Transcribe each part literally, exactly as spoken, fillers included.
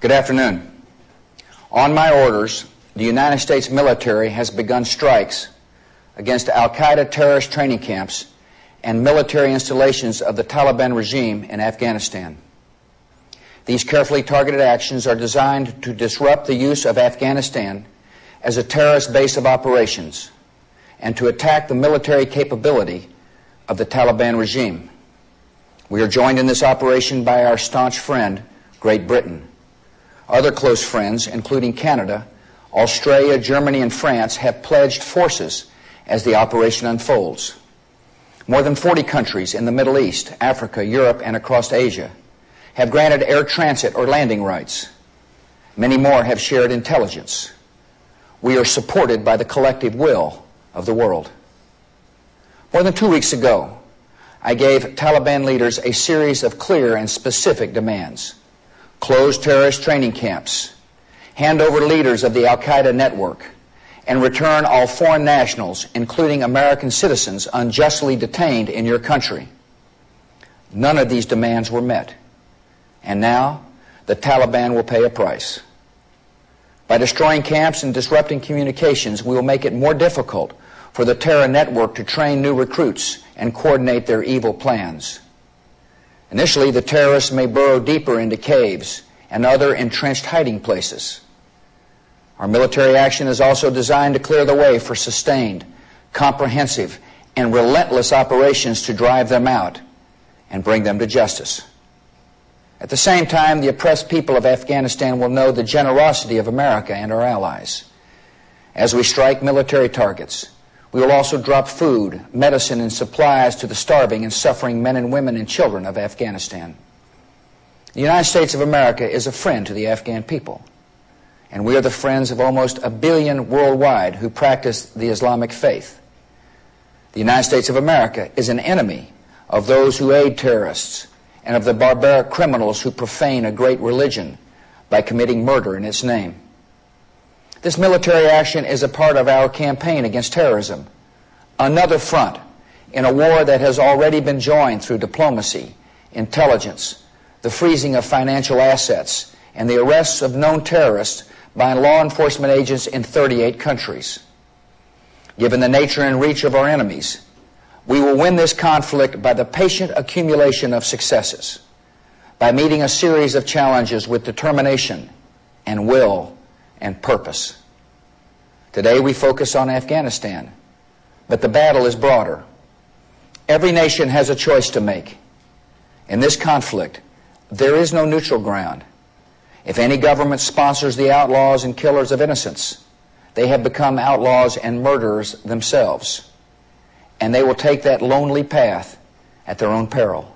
Good afternoon. On my orders, the United States military has begun strikes against al-Qaeda terrorist training camps and military installations of the Taliban regime in Afghanistan. These carefully targeted actions are designed to disrupt the use of Afghanistan as a terrorist base of operations and to attack the military capability of the Taliban regime. We are joined in this operation by our staunch friend, Great Britain. Other close friends, including Canada, Australia, Germany, and France, have pledged forces as the operation unfolds. More than forty countries in the Middle East, Africa, Europe, and across Asia have granted air transit or landing rights. Many more have shared intelligence. We are supported by the collective will of the world. More than two weeks ago, I gave Taliban leaders a series of clear and specific demands. Close terrorist training camps, hand over leaders of the al-Qaeda network, and return all foreign nationals, including American citizens unjustly detained in your country. None of these demands were met. And now, the Taliban will pay a price. By destroying camps and disrupting communications, we will make it more difficult for the terror network to train new recruits and coordinate their evil plans. Initially, the terrorists may burrow deeper into caves and other entrenched hiding places. Our military action is also designed to clear the way for sustained, comprehensive, and relentless operations to drive them out and bring them to justice. At the same time, the oppressed people of Afghanistan will know the generosity of America and our allies. As we strike military targets, we will also drop food, medicine, and supplies to the starving and suffering men and women and children of Afghanistan. The United States of America is a friend to the Afghan people, and we are the friends of almost a billion worldwide who practice the Islamic faith. The United States of America is an enemy of those who aid terrorists and of the barbaric criminals who profane a great religion by committing murder in its name. This military action is a part of our campaign against terrorism, another front in a war that has already been joined through diplomacy, intelligence, the freezing of financial assets, and the arrests of known terrorists by law enforcement agents in thirty-eight countries. Given the nature and reach of our enemies, we will win this conflict by the patient accumulation of successes, by meeting a series of challenges with determination and will and purpose. Today we focus on Afghanistan, but the battle is broader. Every nation has a choice to make. In this conflict, there is no neutral ground. If any government sponsors the outlaws and killers of innocents, they have become outlaws and murderers themselves, and they will take that lonely path at their own peril.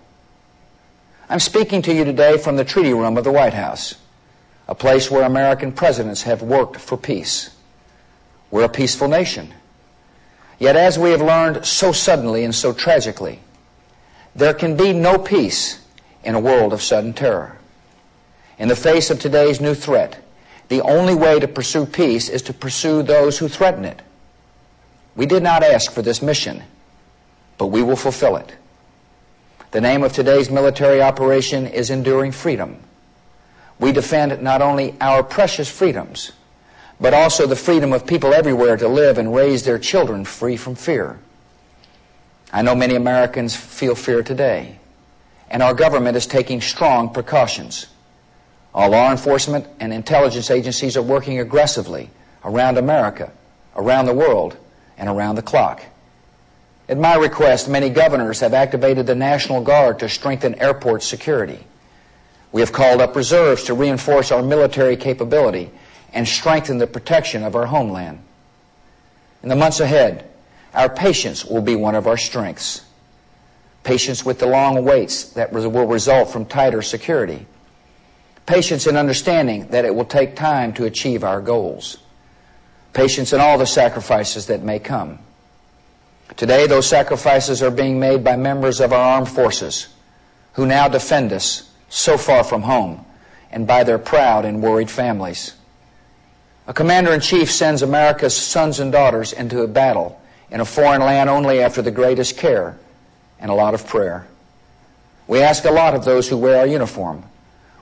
I'm speaking to you today from the treaty room of the White House, a place where American presidents have worked for peace. We're a peaceful nation. Yet as we have learned so suddenly and so tragically, there can be no peace in a world of sudden terror. In the face of today's new threat, the only way to pursue peace is to pursue those who threaten it. We did not ask for this mission, but we will fulfill it. The name of today's military operation is Enduring Freedom. We defend not only our precious freedoms, but also the freedom of people everywhere to live and raise their children free from fear. I know many Americans feel fear today, and our government is taking strong precautions. All law enforcement and intelligence agencies are working aggressively around America, around the world, and around the clock. At my request, many governors have activated the National Guard to strengthen airport security. We have called up reserves to reinforce our military capability and strengthen the protection of our homeland. In the months ahead, our patience will be one of our strengths. Patience with the long waits that will result from tighter security. Patience in understanding that it will take time to achieve our goals. Patience in all the sacrifices that may come. Today, those sacrifices are being made by members of our armed forces who now defend us so far from home, and by their proud and worried families. A commander-in-chief sends America's sons and daughters into a battle in a foreign land only after the greatest care and a lot of prayer. We ask a lot of those who wear our uniform.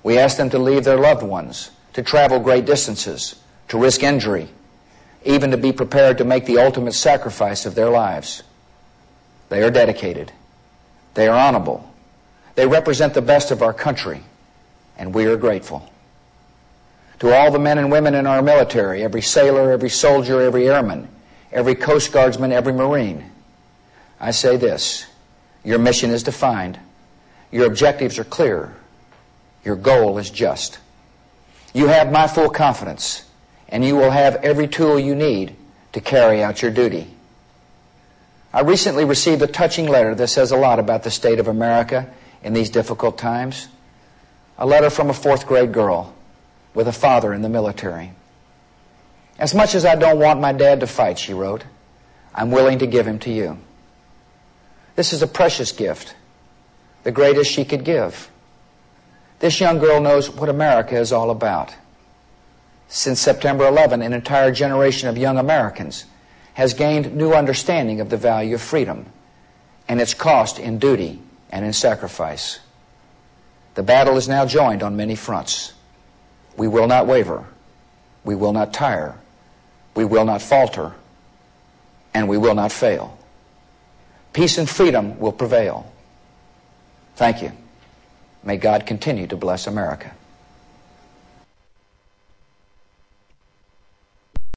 We ask them to leave their loved ones, to travel great distances, to risk injury, even to be prepared to make the ultimate sacrifice of their lives. They are dedicated. They are honorable. They represent the best of our country, and we are grateful. To all the men and women in our military, every sailor, every soldier, every airman, every Coast Guardsman, every Marine, I say this: your mission is defined, your objectives are clear, your goal is just. You have my full confidence, and you will have every tool you need to carry out your duty. I recently received a touching letter that says a lot about the state of America in these difficult times. A letter from a fourth grade girl with a father in the military. As much as I don't want my dad to fight, she wrote, I'm willing to give him to you. This is a precious gift, the greatest she could give. This young girl knows what America is all about. Since September eleventh, an entire generation of young Americans has gained new understanding of the value of freedom and its cost in duty and in sacrifice. The battle is now joined on many fronts. We will not waver. We will not tire. We will not falter. And we will not fail. Peace and freedom will prevail. Thank you. May God continue to bless America.